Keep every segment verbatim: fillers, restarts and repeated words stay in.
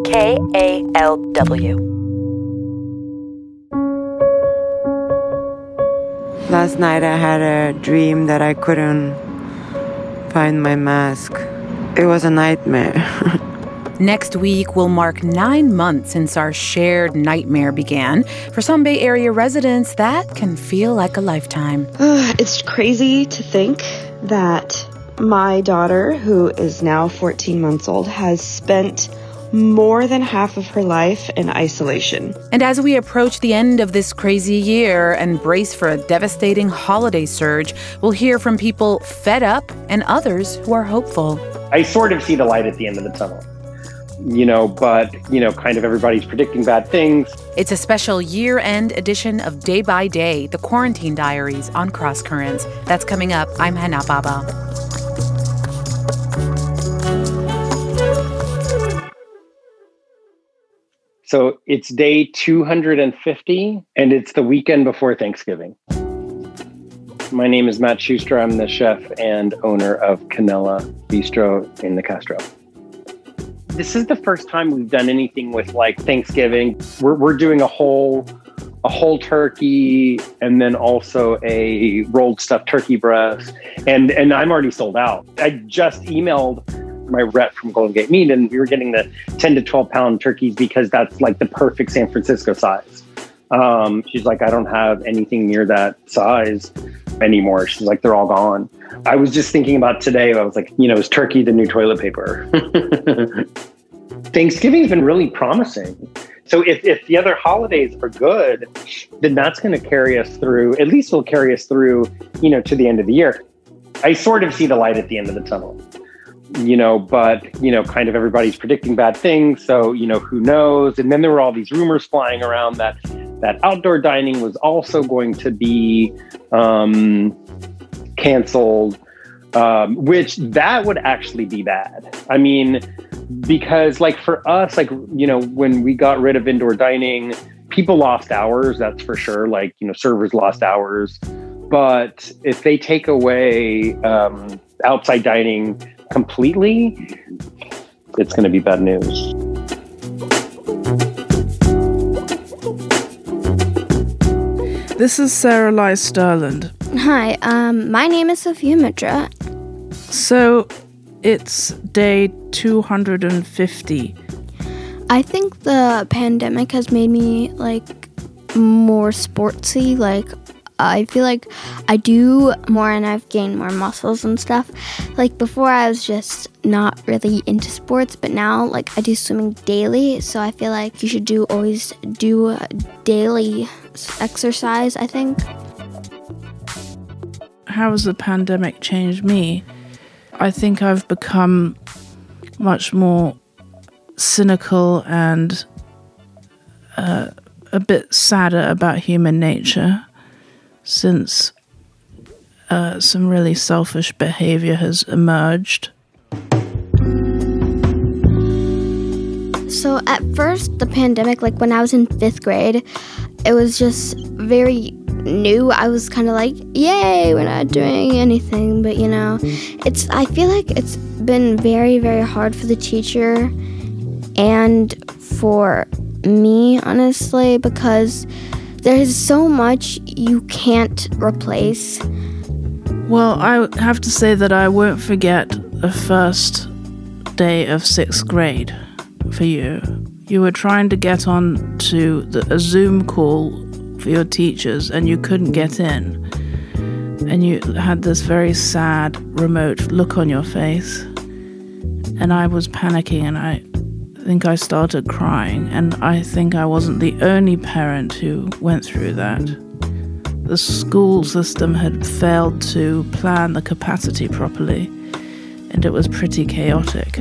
K A L W. Last night I had a dream that I couldn't find my mask. It was a nightmare. Next week will mark nine months since our shared nightmare began. For some Bay Area residents, that can feel like a lifetime. It's crazy to think that my daughter, who is now fourteen months old, has spent more than half of her life in isolation. And as we approach the end of this crazy year and brace for a devastating holiday surge, we'll hear from people fed up and others who are hopeful. I sort of see the light at the end of the tunnel, you know, but, you know, kind of everybody's predicting bad things. It's a special year-end edition of Day by Day, the Quarantine Diaries on Cross Currents. That's coming up. I'm Hannah Baba. So it's day two hundred fifty, and it's the weekend before Thanksgiving. My name is Matt Schuster. I'm the chef and owner of Canela Bistro in the Castro. This is the first time we've done anything with like Thanksgiving. We're we're doing a whole a whole turkey and then also a rolled stuffed turkey breast. And and I'm already sold out. I just emailed my rep from Golden Gate Meat, and we were getting the ten to twelve pound turkeys because that's like the perfect San Francisco size. Um, she's like, I don't have anything near that size anymore. She's like, they're all gone. I was just thinking about today. I was like, you know, is turkey the new toilet paper? Thanksgiving's been really promising. So if, if the other holidays are good, then that's going to carry us through, at least will carry us through, you know, to the end of the year. I sort of see the light at the end of the tunnel. You know, but, you know, kind of everybody's predicting bad things. So, you know, who knows? And then there were all these rumors flying around that that outdoor dining was also going to be um, canceled, um, which that would actually be bad. I mean, because like for us, like, you know, when we got rid of indoor dining, people lost hours, that's for sure. Like, you know, servers lost hours. But if they take away um, outside dining completely, it's going to be bad news. This is Sarah Lai Sterland. Hi, um, my name is Sophia Mitra. So it's day two hundred fifty. I think the pandemic has made me like more sportsy. Like I feel like I do more and I've gained more muscles and stuff. Like before I was just not really into sports, but now like I do swimming daily. So I feel like you should do always do a daily exercise, I think. How has the pandemic changed me? I think I've become much more cynical and uh, a bit sadder about human nature, since uh, some really selfish behavior has emerged. So at first, the pandemic, like when I was in fifth grade, it was just very new. I was kind of like, yay, we're not doing anything. But, you know, it's. I feel like it's been very, very hard for the teacher and for me, honestly, because there's so much you can't replace. Well, I have to say that I won't forget the first day of sixth grade for you. You were trying to get on to the, a Zoom call for your teachers and you couldn't get in. And you had this very sad, remote look on your face. And I was panicking and I think I started crying. And I think I wasn't the only parent who went through that. The school system had failed to plan the capacity properly, and it was pretty chaotic.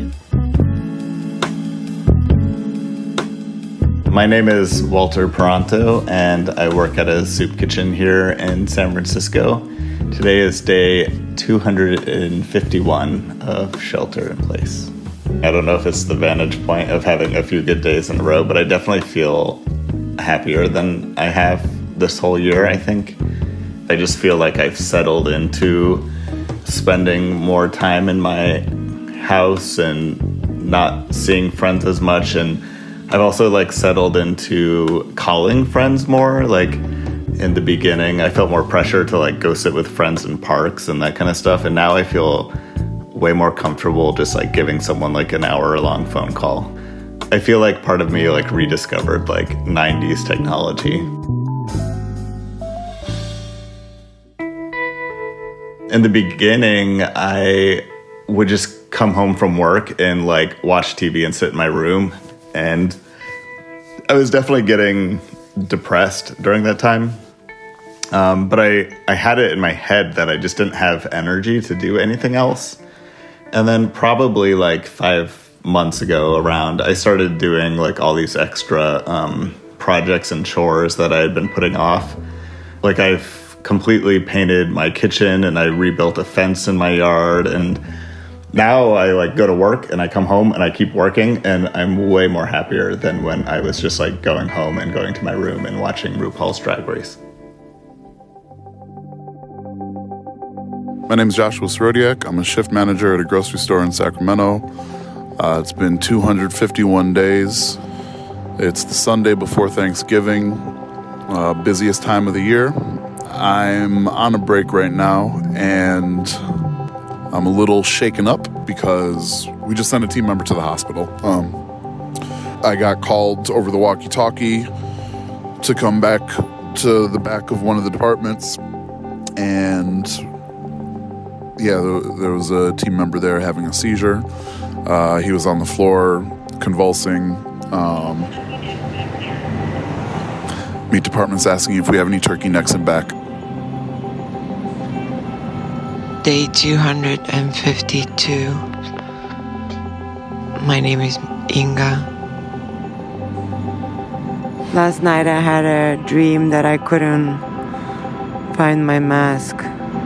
My name is Walter Peranto, and I work at a soup kitchen here in San Francisco. Today is day two hundred fifty-one of shelter in place. I don't know if it's the vantage point of having a few good days in a row, but I definitely feel happier than I have this whole year, I think. I just feel like I've settled into spending more time in my house and not seeing friends as much, and I've also like settled into calling friends more. Like in the beginning, I felt more pressure to like go sit with friends in parks and that kind of stuff. And now I feel way more comfortable just like giving someone like an hour long phone call. I feel like part of me like rediscovered like nineties technology. In the beginning, I would just come home from work and like watch T V and sit in my room. And I was definitely getting depressed during that time. Um, but I, I had it in my head that I just didn't have energy to do anything else. And then probably like five months ago around, I started doing like all these extra um, projects and chores that I had been putting off. Like I've completely painted my kitchen and I rebuilt a fence in my yard, and now I like go to work and I come home and I keep working, and I'm way more happier than when I was just like going home and going to my room and watching RuPaul's Drag Race. My name is Joshua Srodiak. I'm a shift manager at a grocery store in Sacramento. Uh, it's been two hundred fifty-one days. It's the Sunday before Thanksgiving, uh, busiest time of the year. I'm on a break right now, and I'm a little shaken up because we just sent a team member to the hospital. Um, I got called over the walkie-talkie to come back to the back of one of the departments, and yeah, there, there was a team member there having a seizure. Uh, he was on the floor convulsing. Um, meat department's asking if we have any turkey necks and back. Day two hundred fifty-two. My name is Inga. Last night I had a dream that I couldn't find my mask.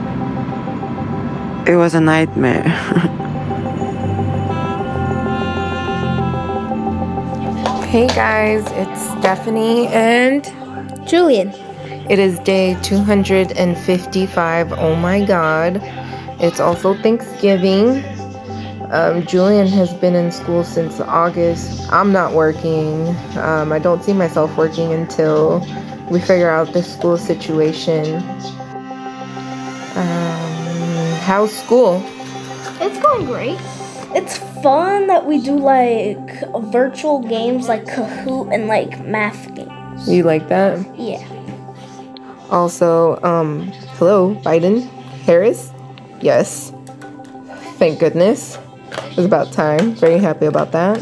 It was a nightmare. Hey guys, it's Stephanie and Julian. It is day two hundred fifty-five. Oh my god. It's also Thanksgiving. Um, Julian has been in school since August. I'm not working. Um, I don't see myself working until we figure out this school situation. Um, how's school? It's going great. It's fun that we do like virtual games like Kahoot and like math games. You like that? Yeah. Also, um, hello, Biden, Harris. Yes. Thank goodness. It was about time. Very happy about that.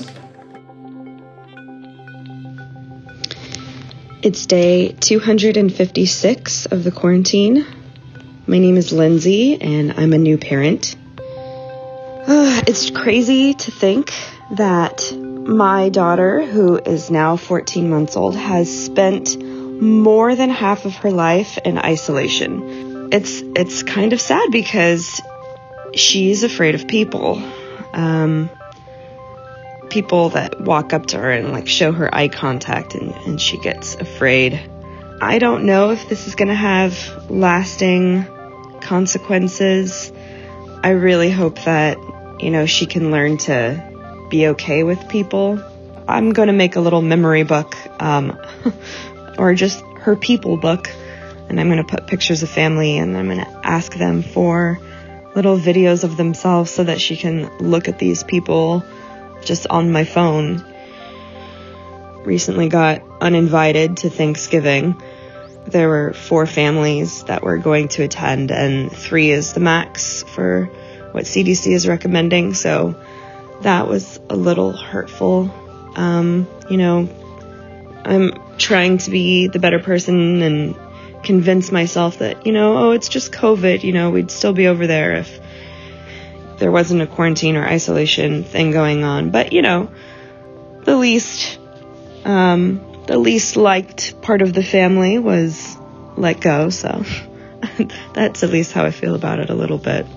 It's day two hundred fifty-six of the quarantine. My name is Lindsay, and I'm a new parent. Uh, it's crazy to think that my daughter, who is now fourteen months old, has spent more than half of her life in isolation. It's it's kind of sad because she's afraid of people. Um, people that walk up to her and like show her eye contact, and, and she gets afraid. I don't know if this is going to have lasting consequences. I really hope that, you know, she can learn to be okay with people. I'm going to make a little memory book, um, or just her people book. And I'm going to put pictures of family, and I'm going to ask them for little videos of themselves so that she can look at these people just on my phone. Recently got uninvited to Thanksgiving. There were four families that were going to attend, and three is the max for what C D C is recommending. So that was a little hurtful. Um, you know, I'm trying to be the better person and convince myself that, you know, oh, it's just COVID, you know, we'd still be over there if there wasn't a quarantine or isolation thing going on. But, you know, the least, um, the least liked part of the family was let go. So that's at least how I feel about it a little bit.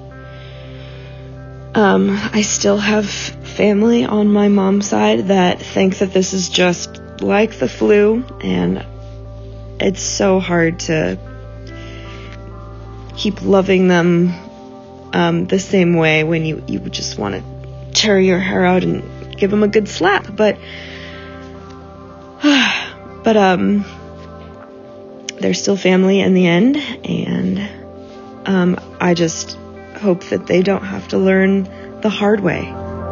Um, I still have family on my mom's side that think that this is just like the flu, and it's so hard to keep loving them um, the same way when you, you just want to tear your hair out and give them a good slap. But But um, they're still family in the end, and um, I just hope that they don't have to learn the hard way.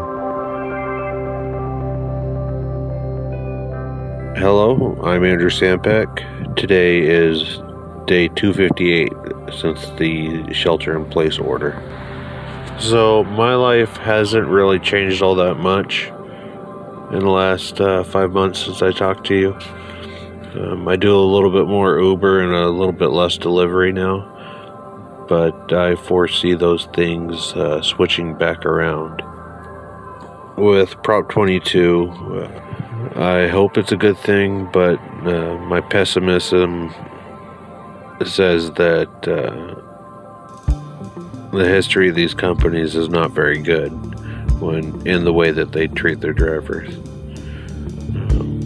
Hello, I'm Andrew Sampeck. Today is day two fifty-eight since the shelter-in-place order. So my life hasn't really changed all that much in the last uh, five months since I talked to you. Um, I do a little bit more Uber and a little bit less delivery now, but I foresee those things uh, switching back around. With Prop twenty-two, uh, I hope it's a good thing, but uh, my pessimism says that uh, the history of these companies is not very good when in the way that they treat their drivers. Um,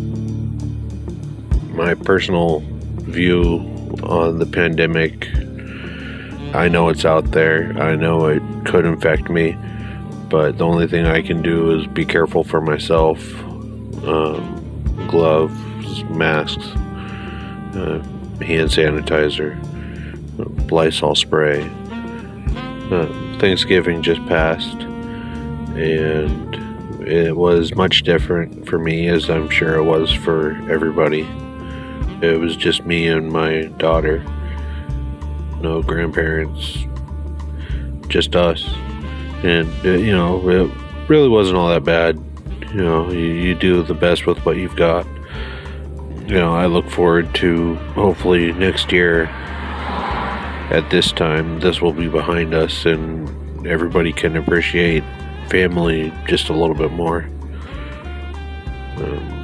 my personal view on the pandemic, I know it's out there. I know it could infect me, but the only thing I can do is be careful for myself. Um, gloves, masks, uh, hand sanitizer, Lysol spray. Uh, Thanksgiving just passed, and it was much different for me, as I'm sure it was for everybody. It was just me and my daughter. No grandparents, just us. And, uh, you know, it really wasn't all that bad. You know, you, you do the best with what you've got. You know, I look forward to hopefully next year at this time, this will be behind us and everybody can appreciate family just a little bit more. Um,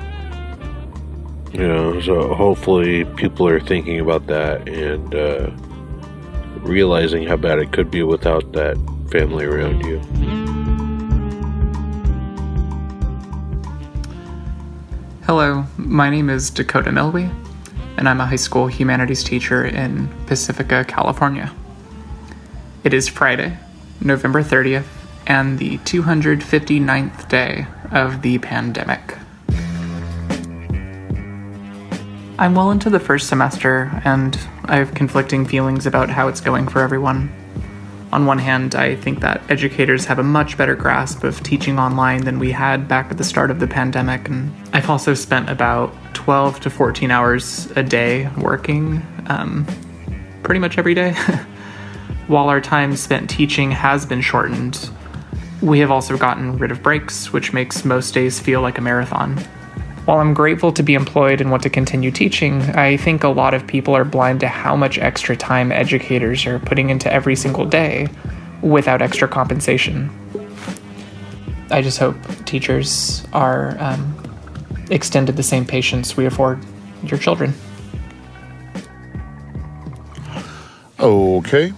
you know, so hopefully people are thinking about that and uh, realizing how bad it could be without that family around you. Hello, my name is Dakota Milby, and I'm a high school humanities teacher in Pacifica, California. It is Friday, November thirtieth, and the two hundred fifty-ninth day of the pandemic. I'm well into the first semester, and I have conflicting feelings about how it's going for everyone. On one hand, I think that educators have a much better grasp of teaching online than we had back at the start of the pandemic, and I've also spent about twelve to fourteen hours a day working, um, pretty much every day. While our time spent teaching has been shortened, we have also gotten rid of breaks, which makes most days feel like a marathon. While I'm grateful to be employed and want to continue teaching, I think a lot of people are blind to how much extra time educators are putting into every single day without extra compensation. I just hope teachers are um, extended the same patience we afford your children. Okay.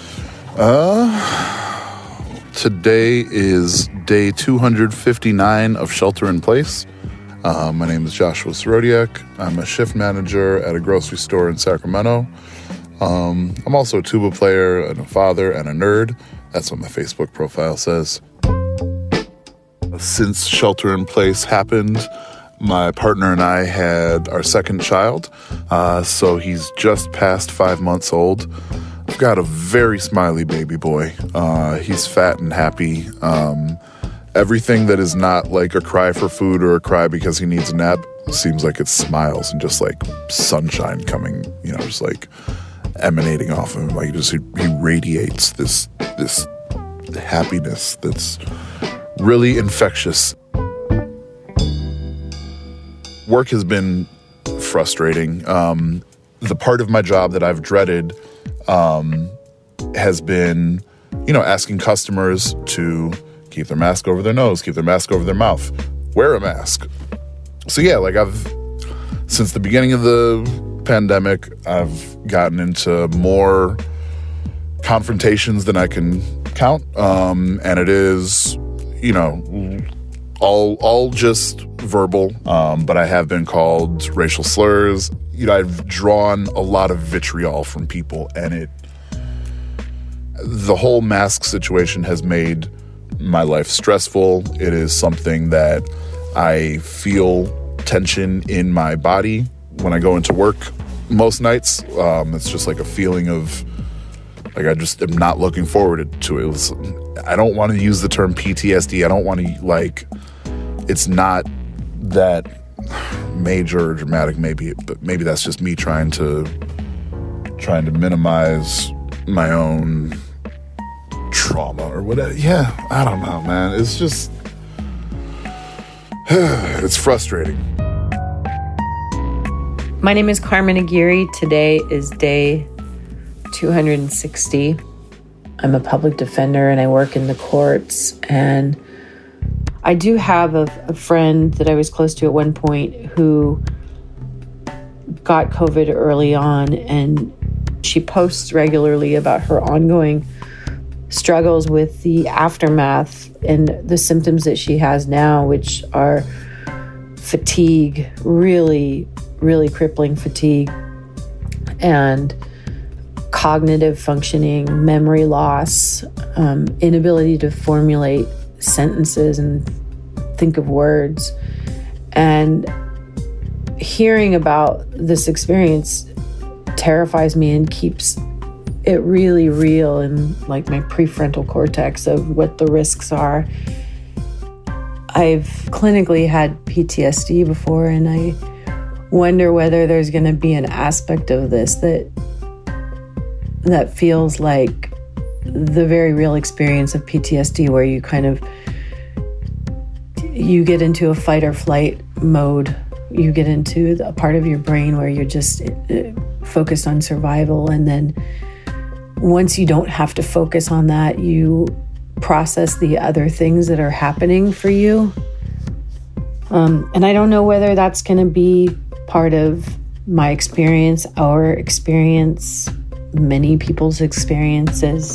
Uh, today is day two hundred fifty-nine of Shelter in Place. Uh, my name is Joshua Srodiak. I'm a shift manager at a grocery store in Sacramento. Um, I'm also a tuba player and a father and a nerd. That's what my Facebook profile says. Since Shelter in Place happened, my partner and I had our second child. Uh, so he's just past five months old. I've got a very smiley baby boy. Uh, he's fat and happy. Um, Everything that is not like a cry for food or a cry because he needs a nap seems like it smiles and just like sunshine coming, you know, just like emanating off of him. Like just he, he radiates this this happiness that's really infectious. Work has been frustrating. Um, the part of my job that I've dreaded um, has been, you know, asking customers to keep their mask over their nose, keep their mask over their mouth, wear a mask. So yeah, like I've, since the beginning of the pandemic, I've gotten into more confrontations than I can count. Um, and it is, you know, all, all just verbal. Um, but I have been called racial slurs. You know, I've drawn a lot of vitriol from people, and it, the whole mask situation has made my life stressful. It is something that I feel tension in my body when I go into work most nights. Um, it's just like a feeling of like I just am not looking forward to it. It was, I don't want to use the term P T S D. I don't want to like, it's not that major or dramatic maybe, but maybe that's just me trying to trying to minimize my own trauma or whatever. Yeah, I don't know, man. It's just it's frustrating. My name is Carmen Aguirre. Today is day two hundred sixty. I'm a public defender and I work in the courts. And I do have a, a friend that I was close to at one point who got COVID early on, and she posts regularly about her ongoing struggles with the aftermath and the symptoms that she has now, which are fatigue, really, really crippling fatigue, and cognitive functioning, memory loss, um, inability to formulate sentences and think of words. And hearing about this experience terrifies me and keeps it really real in like my prefrontal cortex of what the risks are. I've clinically had P T S D before, and I wonder whether there's going to be an aspect of this that that feels like the very real experience of P T S D, where you kind of you get into a fight or flight mode. You get into a part of your brain where you're just focused on survival, and then once you don't have to focus on that, you process the other things that are happening for you. Um, and I don't know whether that's going to be part of my experience, our experience, many people's experiences.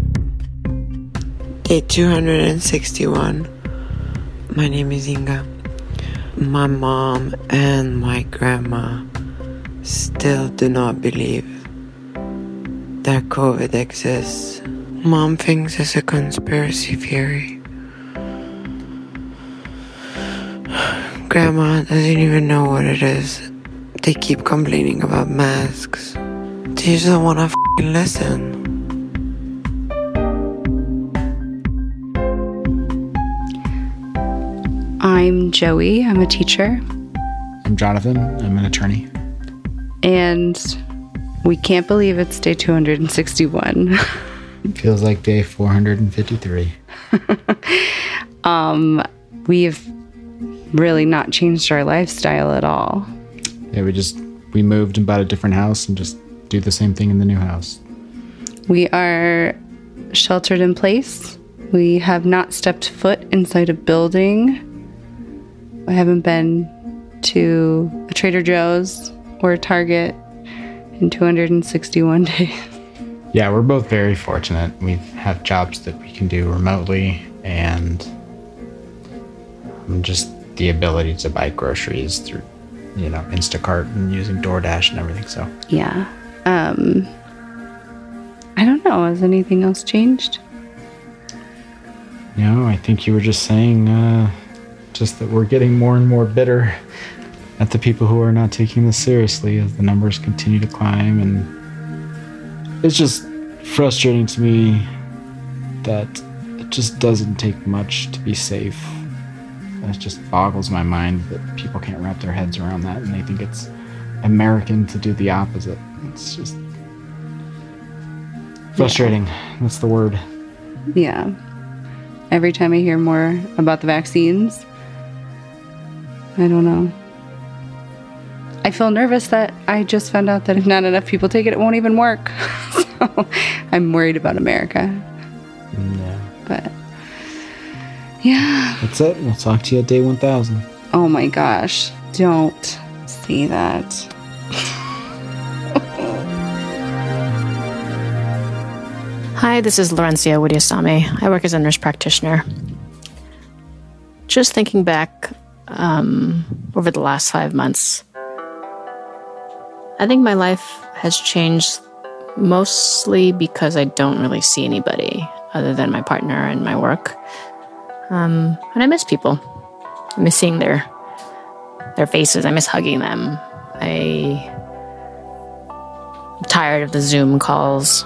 Day two hundred sixty-one. My name is Inga. My mom and my grandma still do not believe that COVID exists. Mom thinks it's a conspiracy theory. Grandma doesn't even know what it is. They keep complaining about masks. They just don't want to f***ing listen. I'm Joey. I'm a teacher. I'm Jonathan. I'm an attorney. And we can't believe it's day two hundred sixty-one. It feels like day four hundred fifty-three. um, we've really not changed our lifestyle at all. Yeah, we just, we moved and bought a different house and just do the same thing in the new house. We are sheltered in place. We have not stepped foot inside a building. I haven't been to a Trader Joe's or a Target in two hundred sixty-one days. Yeah, we're both very fortunate. We have jobs that we can do remotely, and just the ability to buy groceries through, you know, Instacart and using DoorDash and everything. So yeah, um, I don't know. Has anything else changed? No, I think you were just saying, uh, just that we're getting more and more bitter at the people who are not taking this seriously as the numbers continue to climb. And it's just frustrating to me that it just doesn't take much to be safe. It just boggles my mind that people can't wrap their heads around that, and they think it's American to do the opposite. It's just frustrating. Yeah. That's the word. Yeah. Every time I hear more about the vaccines, I don't know. I feel nervous that I just found out that if not enough people take it, it won't even work. So I'm worried about America. Yeah. But yeah. That's it. We'll talk to you at day one thousand. Oh my gosh. Don't say that. Hi, this is Laurencia Widiasame. I work as a nurse practitioner. Just thinking back um, over the last five months, I think my life has changed mostly because I don't really see anybody other than my partner and my work. Um, and I miss people. I miss seeing their their faces. I miss hugging them. I, I'm tired of the Zoom calls.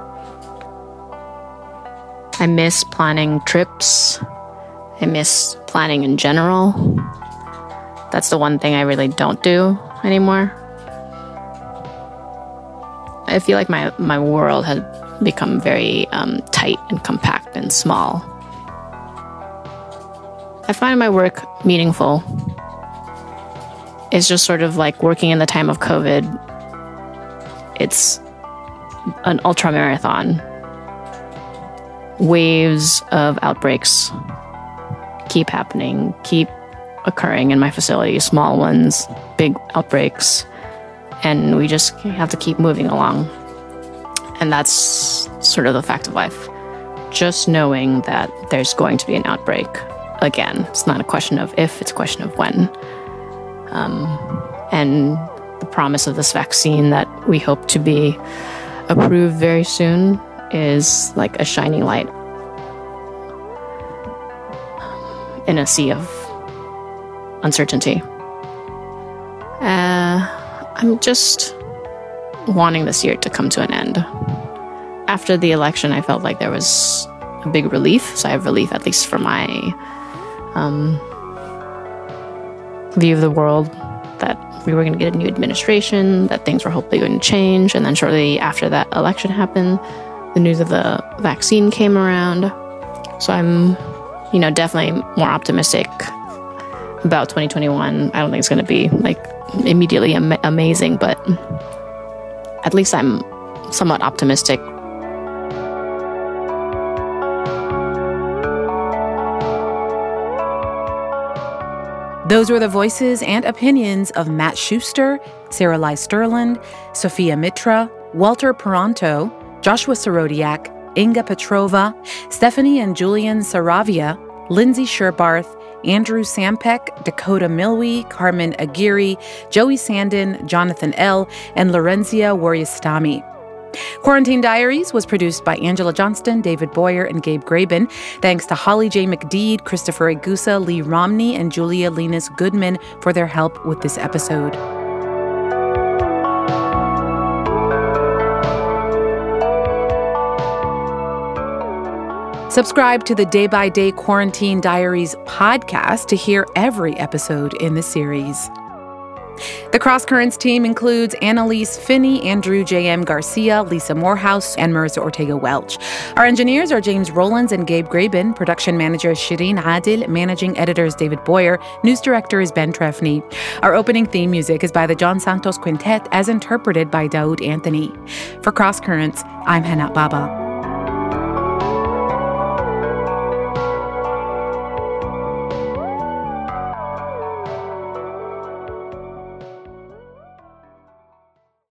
I miss planning trips. I miss planning in general. That's the one thing I really don't do anymore. I feel like my, my world has become very um, tight and compact and small. I find my work meaningful. It's just sort of like working in the time of COVID. It's an ultra marathon. Waves of outbreaks keep happening, keep occurring in my facility, small ones, big outbreaks, and we just have to keep moving along. And that's sort of the fact of life. Just knowing that there's going to be an outbreak again. It's not a question of if, it's a question of when. Um, and the promise of this vaccine that we hope to be approved very soon is like a shining light in a sea of uncertainty. Uh, I'm just wanting this year to come to an end. After the election, I felt like there was a big relief, so I have relief at least for my um, view of the world, that we were going to get a new administration, that things were hopefully going to change, and then shortly after that election happened, the news of the vaccine came around. So I'm, you know, definitely more optimistic about twenty twenty-one. I don't think it's going to be like immediately am- amazing, but at least I'm somewhat optimistic. Those were the voices and opinions of Matt Schuster, Sarah Lai Sterland, Sophia Mitra, Walter Peranto, Joshua Sorodiak, Inga Petrova, Stephanie and Julian Saravia, Lindsay Sherbarth, Andrew Sampek, Dakota Milwee, Carmen Aguirre, Joey Sandin, Jonathan L., and Lorenzia Wariastami. Quarantine Diaries was produced by Angela Johnston, David Boyer, and Gabe Graben. Thanks to Holly J. McDeed, Christopher Egusa, Lee Romney, and Julia Linus Goodman for their help with this episode. Subscribe to the Day by Day Quarantine Diaries podcast to hear every episode in the series. The Cross Currents team includes Annalise Finney, Andrew J M. Garcia, Lisa Morehouse, and Marissa Ortega-Welch. Our engineers are James Rollins and Gabe Graben. Production manager is Shireen Adil. Managing editor is David Boyer. News director is Ben Trefny. Our opening theme music is by the John Santos Quintet, as interpreted by Daoud Anthony. For Cross Currents, I'm Hannah Baba.